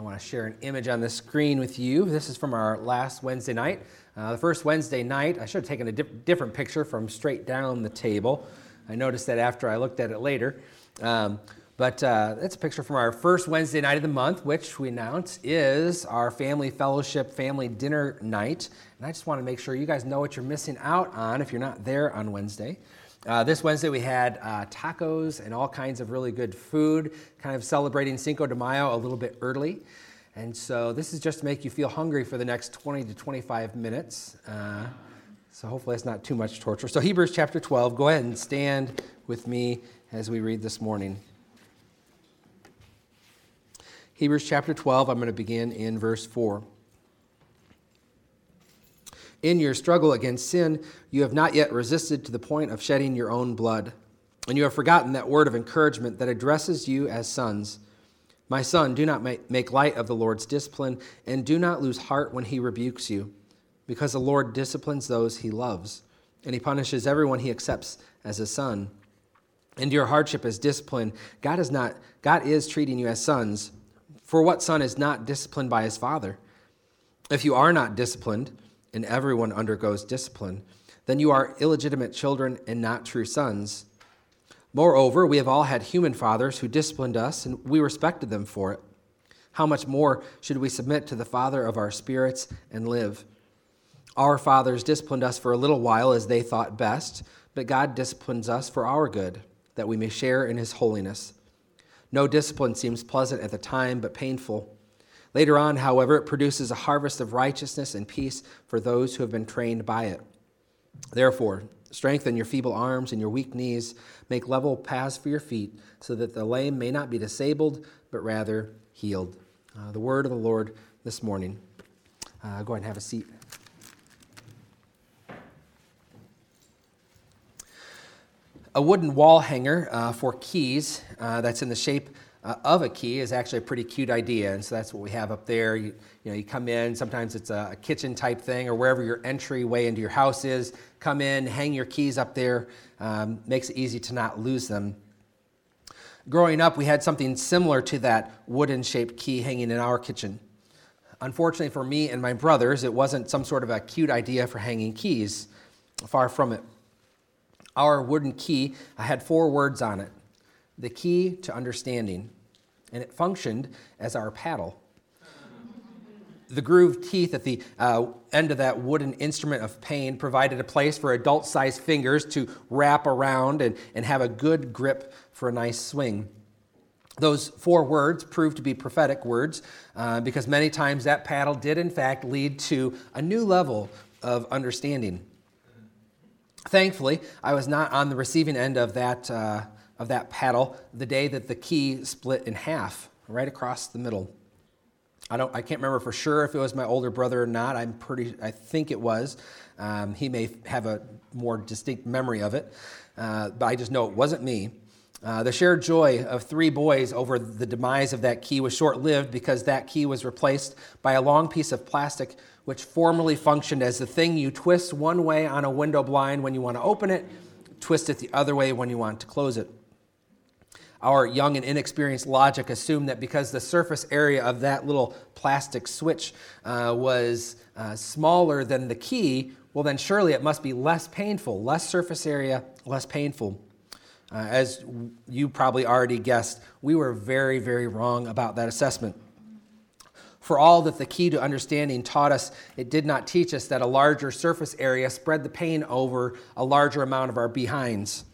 want to share an image on the screen with you. This is from our last Wednesday night. The first Wednesday night, I should have taken a different picture from straight down the table. I noticed that after I looked at it later. But that's a picture from our first Wednesday night of the month, which we announce is our family fellowship, family dinner night. And I just want to make sure you guys know what you're missing out on if you're not there on Wednesday. This Wednesday we had tacos and all kinds of really good food, kind of celebrating Cinco de Mayo a little bit early. And so this is just to make you feel hungry for the next 20 to 25 minutes. So hopefully it's not too much torture. So Hebrews chapter 12, go ahead and stand with me as we read this morning. Hebrews chapter 12, I'm going to begin in verse 4. In your struggle against sin, you have not yet resisted to the point of shedding your own blood. And you have forgotten that word of encouragement that addresses you as sons. My son, do not make light of the Lord's discipline, and do not lose heart when he rebukes you, because the Lord disciplines those he loves, and he punishes everyone he accepts as a son. And your hardship is discipline. God is treating you as sons. For what son is not disciplined by his father? If you are not disciplined, and everyone undergoes discipline, then you are illegitimate children and not true sons. Moreover, we have all had human fathers who disciplined us, and we respected them for it. How much more should we submit to the Father of our spirits and live? Our fathers disciplined us for a little while as they thought best, but God disciplines us for our good, that we may share in his holiness. No discipline seems pleasant at the time, but painful. Later on, however, it produces a harvest of righteousness and peace for those who have been trained by it. Therefore, strengthen your feeble arms and your weak knees. Make level paths for your feet, so that the lame may not be disabled, but rather healed. The word of the Lord this morning. Go ahead and have a seat. A wooden wall hanger for keys that's in the shape of a key is actually a pretty cute idea, and so that's what we have up there. You come in, sometimes it's a kitchen type thing, or wherever your entryway into your house is. Come in, hang your keys up there, makes it easy to not lose them. Growing up, we had something similar to that wooden-shaped key hanging in our kitchen. Unfortunately for me and my brothers, it wasn't some sort of a cute idea for hanging keys. Far from it. Our wooden key had 4 words on it. The key to understanding, and it functioned as our paddle. The grooved teeth at the end of that wooden instrument of pain provided a place for adult-sized fingers to wrap around and have a good grip for a nice swing. Those 4 words proved to be prophetic words because many times that paddle did in fact lead to a new level of understanding. Thankfully, I was not on the receiving end of that paddle the day that the key split in half, right across the middle. I can't remember for sure if it was my older brother or not. I think it was. He may have a more distinct memory of it, but I just know it wasn't me. The shared joy of 3 boys over the demise of that key was short-lived because that key was replaced by a long piece of plastic which formerly functioned as the thing you twist one way on a window blind when you want to open it, twist it the other way when you want to close it. Our young and inexperienced logic assumed that because the surface area of that little plastic switch was smaller than the key, well then surely it must be less painful. Less surface area, less painful. As you probably already guessed, we were very, very wrong about that assessment. For all that the key to understanding taught us, it did not teach us that a larger surface area spread the pain over a larger amount of our behinds.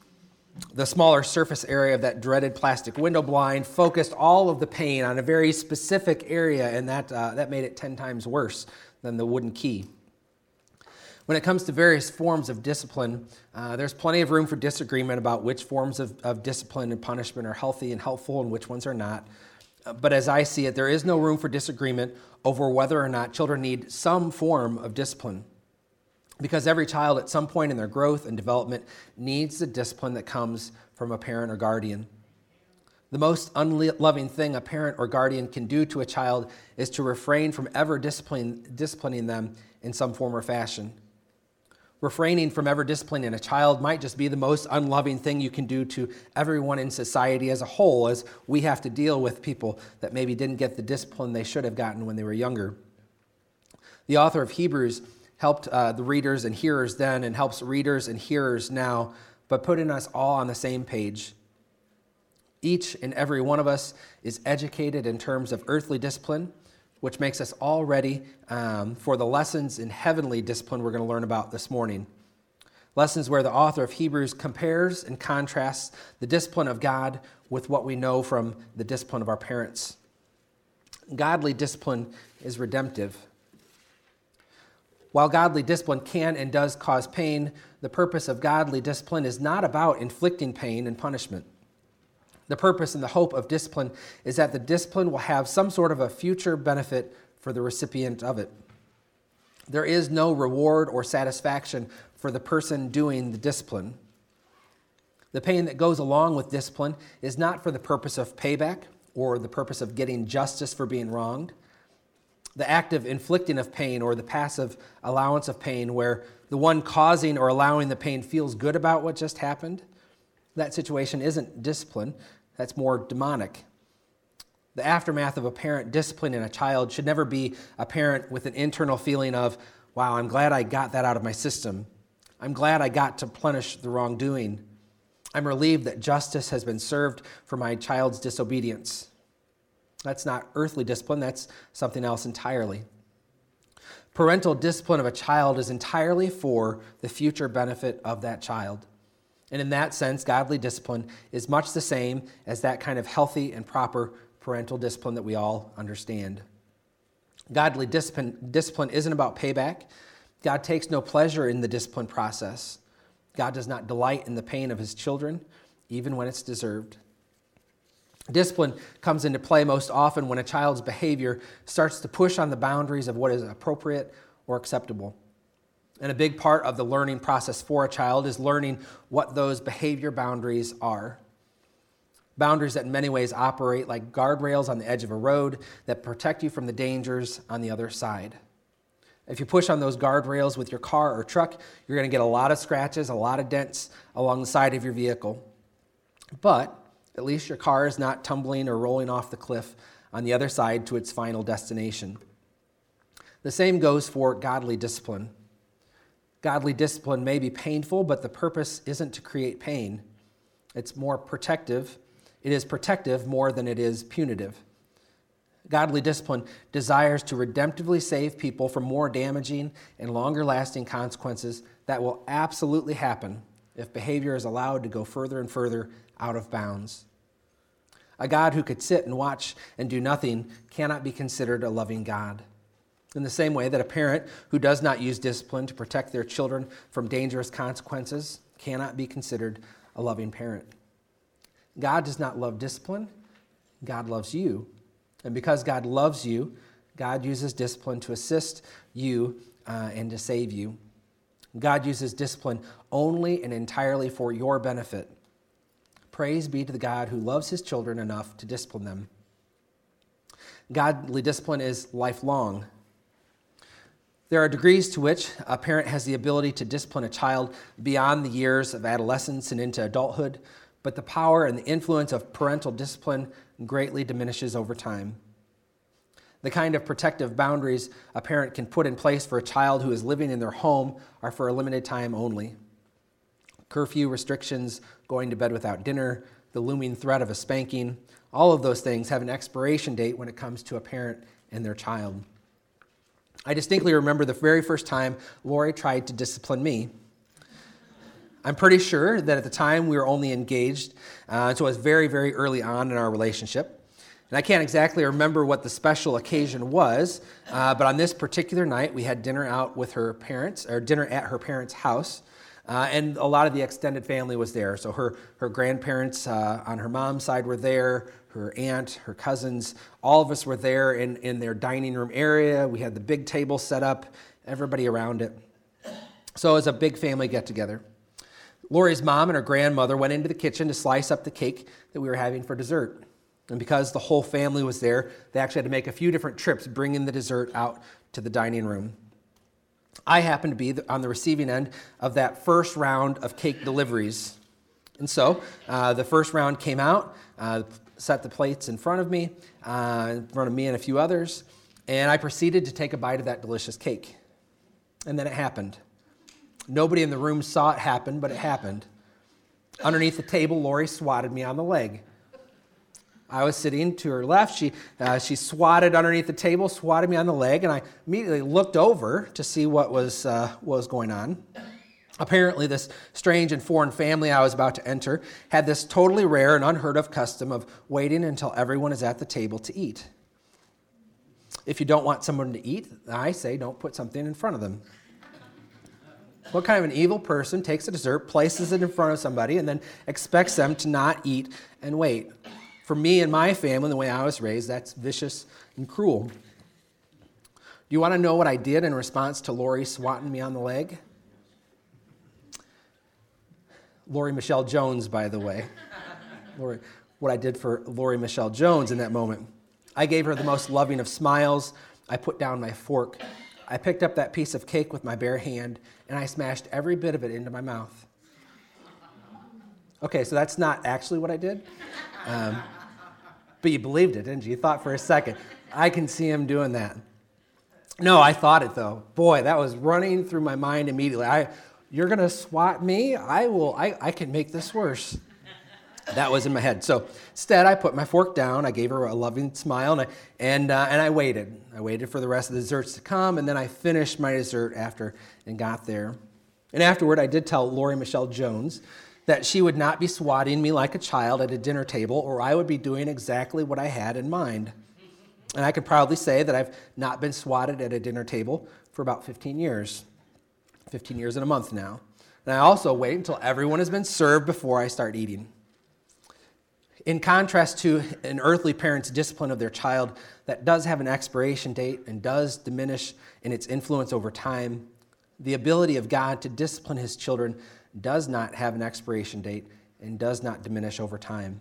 The smaller surface area of that dreaded plastic window blind focused all of the pain on a very specific area, and that made it 10 times worse than the wooden key. When it comes to various forms of discipline, there's plenty of room for disagreement about which forms of discipline and punishment are healthy and helpful and which ones are not. But as I see it, there is no room for disagreement over whether or not children need some form of discipline. Because every child at some point in their growth and development needs the discipline that comes from a parent or guardian. The most unloving thing a parent or guardian can do to a child is to refrain from ever disciplining them in some form or fashion. Refraining from ever disciplining a child might just be the most unloving thing you can do to everyone in society as a whole, as we have to deal with people that maybe didn't get the discipline they should have gotten when they were younger. The author of Hebrews helped the readers and hearers then and helps readers and hearers now, but putting us all on the same page. Each and every one of us is educated in terms of earthly discipline, which makes us all ready for the lessons in heavenly discipline we're going to learn about this morning. Lessons where the author of Hebrews compares and contrasts the discipline of God with what we know from the discipline of our parents. Godly discipline is redemptive. While godly discipline can and does cause pain, the purpose of godly discipline is not about inflicting pain and punishment. The purpose and the hope of discipline is that the discipline will have some sort of a future benefit for the recipient of it. There is no reward or satisfaction for the person doing the discipline. The pain that goes along with discipline is not for the purpose of payback or the purpose of getting justice for being wronged. The active inflicting of pain or the passive allowance of pain, where the one causing or allowing the pain feels good about what just happened, that situation isn't discipline, that's more demonic. The aftermath of a parent disciplining a child should never be a parent with an internal feeling of, wow, I'm glad I got that out of my system. I'm glad I got to punish the wrongdoing. I'm relieved that justice has been served for my child's disobedience. That's not earthly discipline, that's something else entirely. Parental discipline of a child is entirely for the future benefit of that child. And in that sense, godly discipline is much the same as that kind of healthy and proper parental discipline that we all understand. Godly discipline isn't about payback. God takes no pleasure in the discipline process. God does not delight in the pain of his children, even when it's deserved. Discipline comes into play most often when a child's behavior starts to push on the boundaries of what is appropriate or acceptable. And a big part of the learning process for a child is learning what those behavior boundaries are. Boundaries that in many ways operate like guardrails on the edge of a road that protect you from the dangers on the other side. If you push on those guardrails with your car or truck, you're going to get a lot of scratches, a lot of dents along the side of your vehicle. But at least your car is not tumbling or rolling off the cliff on the other side to its final destination. The same goes for godly discipline. Godly discipline may be painful, but the purpose isn't to create pain. It's more protective. It is protective more than it is punitive. Godly discipline desires to redemptively save people from more damaging and longer-lasting consequences that will absolutely happen if behavior is allowed to go further and further out of bounds. A God who could sit and watch and do nothing cannot be considered a loving God. In the same way that a parent who does not use discipline to protect their children from dangerous consequences cannot be considered a loving parent. God does not love discipline. God loves you. And because God loves you, God uses discipline to assist you and to save you. God uses discipline only and entirely for your benefit. Praise be to the God who loves his children enough to discipline them. Godly discipline is lifelong. There are degrees to which a parent has the ability to discipline a child beyond the years of adolescence and into adulthood, but the power and the influence of parental discipline greatly diminishes over time. The kind of protective boundaries a parent can put in place for a child who is living in their home are for a limited time only. Curfew restrictions, going to bed without dinner, the looming threat of a spanking, all of those things have an expiration date when it comes to a parent and their child. I distinctly remember the very first time Lori tried to discipline me. I'm pretty sure that at the time we were only engaged, so it was very, very early on in our relationship. And I can't exactly remember what the special occasion was, but on this particular night we had dinner out with her parents, or dinner at her parents' house, and a lot of the extended family was there. So her grandparents on her mom's side were there, her aunt, her cousins, all of us were there in their dining room area. We had the big table set up, everybody around it. So it was a big family get-together. Lori's mom and her grandmother went into the kitchen to slice up the cake that we were having for dessert. And because the whole family was there, they actually had to make a few different trips bringing the dessert out to the dining room. I happened to be on the receiving end of that first round of cake deliveries. And so the first round came out, set the plates in front of me and a few others, and I proceeded to take a bite of that delicious cake. And then it happened. Nobody in the room saw it happen, but it happened. Underneath the table, Lori swatted me on the leg. I was sitting to her left. She swatted underneath the table, swatted me on the leg, and I immediately looked over to see what was going on. Apparently, this strange and foreign family I was about to enter had this totally rare and unheard of custom of waiting until everyone is at the table to eat. If you don't want someone to eat, I say don't put something in front of them. What kind of an evil person takes a dessert, places it in front of somebody, and then expects them to not eat and wait? For me and my family, the way I was raised, that's vicious and cruel. Do you want to know what I did in response to Lori swatting me on the leg? Lori Michelle Jones, by the way. What I did for Lori Michelle Jones in that moment. I gave her the most loving of smiles. I put down my fork. I picked up that piece of cake with my bare hand, and I smashed every bit of it into my mouth. Okay, so that's not actually what I did. But you believed it, didn't you? You thought for a second. I can see him doing that. No, I thought it, though. Boy, that was running through my mind immediately. You're going to swat me? I can make this worse. That was in my head. So instead, I put my fork down. I gave her a loving smile, and I waited. I waited for the rest of the desserts to come, and then I finished my dessert after and got there. And afterward, I did tell Lori Michelle Jones that she would not be swatting me like a child at a dinner table, or I would be doing exactly what I had in mind. And I can proudly say that I've not been swatted at a dinner table for about 15 years. 15 years and a month now. And I also wait until everyone has been served before I start eating. In contrast to an earthly parent's discipline of their child that does have an expiration date and does diminish in its influence over time, the ability of God to discipline his children does not have an expiration date and does not diminish over time.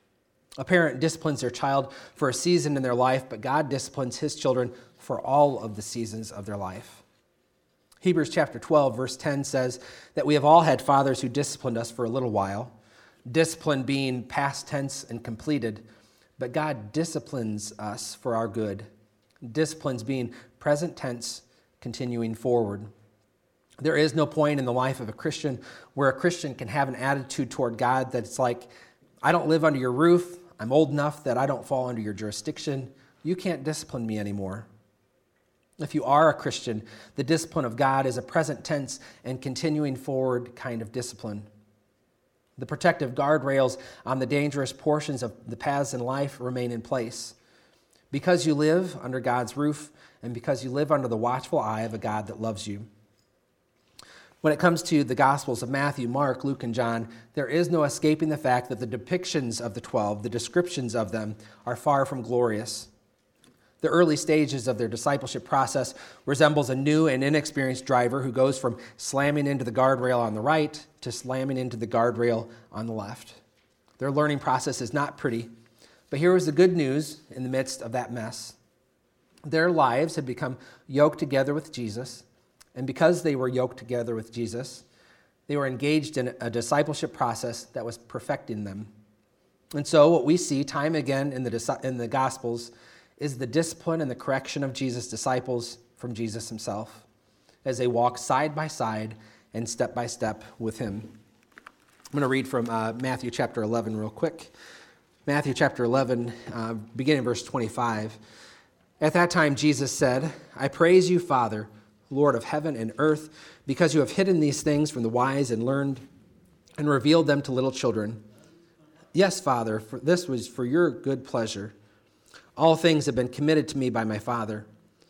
A parent disciplines their child for a season in their life, but God disciplines his children for all of the seasons of their life. Hebrews chapter 12, verse 10 says that we have all had fathers who disciplined us for a little while, discipline being past tense and completed, but God disciplines us for our good, disciplines being present tense, continuing forward. There is no point in the life of a Christian where a Christian can have an attitude toward God that's like, I don't live under your roof, I'm old enough that I don't fall under your jurisdiction, you can't discipline me anymore. If you are a Christian, the discipline of God is a present tense and continuing forward kind of discipline. The protective guardrails on the dangerous portions of the paths in life remain in place. Because you live under God's roof and because you live under the watchful eye of a God that loves you. When it comes to the Gospels of Matthew, Mark, Luke, and John, there is no escaping the fact that the depictions of the 12, the descriptions of them, are far from glorious. The early stages of their discipleship process resembles a new and inexperienced driver who goes from slamming into the guardrail on the right to slamming into the guardrail on the left. Their learning process is not pretty, but here was the good news in the midst of that mess. Their lives had become yoked together with Jesus, and because they were yoked together with Jesus, they were engaged in a discipleship process that was perfecting them. And so what we see time again in the Gospels is the discipline and the correction of Jesus' disciples from Jesus himself as they walk side by side and step by step with him. I'm going to read from Matthew chapter 11 real quick. Matthew chapter 11, beginning verse 25. At that time Jesus said, I praise you, Father, Lord of heaven and earth, because you have hidden these things from the wise and learned and revealed them to little children. Yes, Father, for this was for your good pleasure. All things have been committed to me by my Father.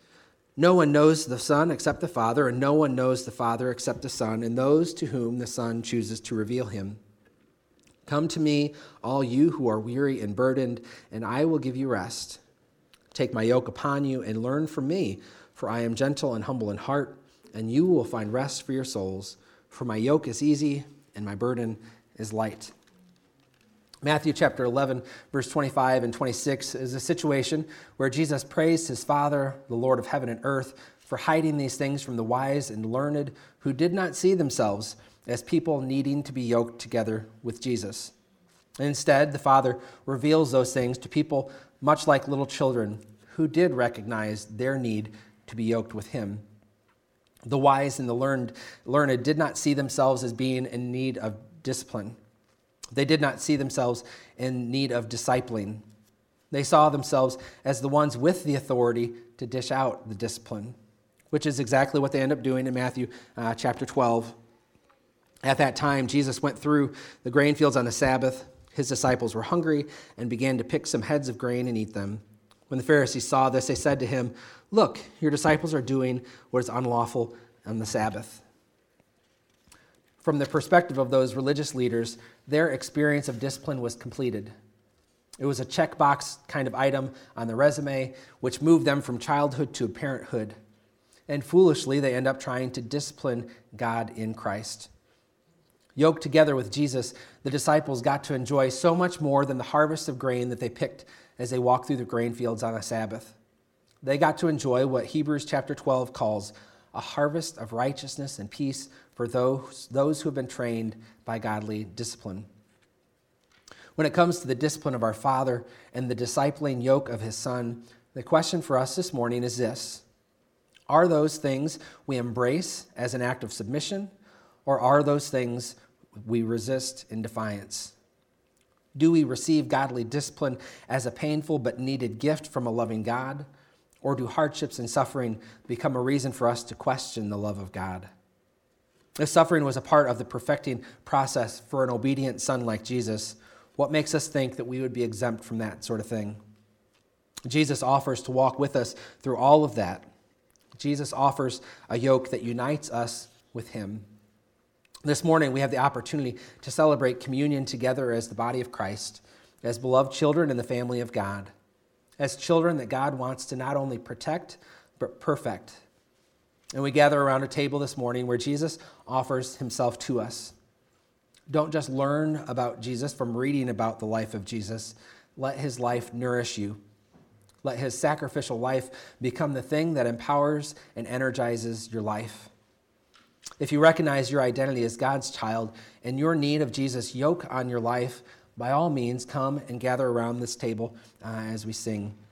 No one knows the Son except the Father, and no one knows the Father except the Son, and those to whom the Son chooses to reveal him. Come to me, all you who are weary and burdened, and I will give you rest. Take my yoke upon you and learn from me, for I am gentle and humble in heart, and you will find rest for your souls. For my yoke is easy and my burden is light. Matthew chapter 11, verse 25 and 26 is a situation where Jesus praised his Father, the Lord of heaven and earth, for hiding these things from the wise and learned who did not see themselves as people needing to be yoked together with Jesus. Instead, the Father reveals those things to people much like little children who did recognize their need to be yoked with him. The wise and the learned did not see themselves as being in need of discipline. They did not see themselves in need of discipling. They saw themselves as the ones with the authority to dish out the discipline, which is exactly what they end up doing in Matthew chapter 12. At that time, Jesus went through the grain fields on the Sabbath. His disciples were hungry and began to pick some heads of grain and eat them. When the Pharisees saw this, they said to him, "Look, your disciples are doing what is unlawful on the Sabbath." From the perspective of those religious leaders, their experience of discipline was completed. It was a checkbox kind of item on the resume, which moved them from childhood to parenthood. And foolishly, they end up trying to discipline God in Christ. Yoked together with Jesus, the disciples got to enjoy so much more than the harvest of grain that they picked as they walked through the grain fields on a Sabbath. They got to enjoy what Hebrews chapter 12 calls a harvest of righteousness and peace for those who have been trained by godly discipline. When it comes to the discipline of our Father and the discipling yoke of his Son, the question for us this morning is this: are those things we embrace as an act of submission, or are those things we resist in defiance? Do we receive godly discipline as a painful but needed gift from a loving God, or do hardships and suffering become a reason for us to question the love of God? If suffering was a part of the perfecting process for an obedient son like Jesus, what makes us think that we would be exempt from that sort of thing? Jesus offers to walk with us through all of that. Jesus offers a yoke that unites us with him. This morning, we have the opportunity to celebrate communion together as the body of Christ, as beloved children in the family of God, as children that God wants to not only protect, but perfect. And we gather around a table this morning where Jesus offers himself to us. Don't just learn about Jesus from reading about the life of Jesus. Let his life nourish you. Let his sacrificial life become the thing that empowers and energizes your life. If you recognize your identity as God's child and your need of Jesus' yoke on your life, by all means, come and gather around this table as we sing.